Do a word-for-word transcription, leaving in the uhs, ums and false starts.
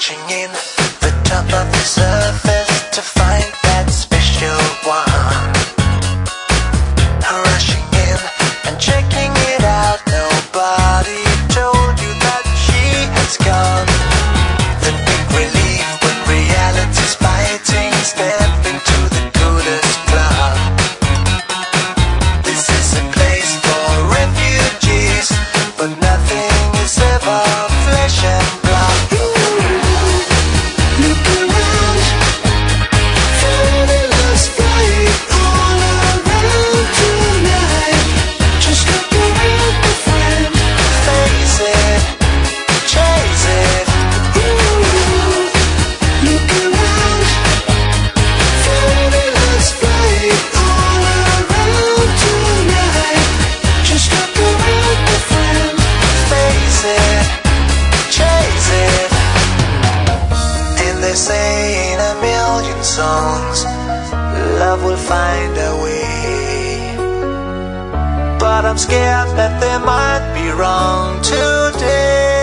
reaching in the top of the surface to find that special one. Rushing in and checking it out. Nobody told you that she has gone. The big relief when reality's fighting. Step into the coolest club. This is a place for refugees, but nothing is ever flesh and blood. Look around, find a lost fight all around tonight. Just look around, my friend. Face it, chase it. Ooh. Look around, find a lost fight all around tonight. Just look around, my friend. Face it, chase it. And they say in a million songs, love will find a way. But I'm scared that they might be wrong today.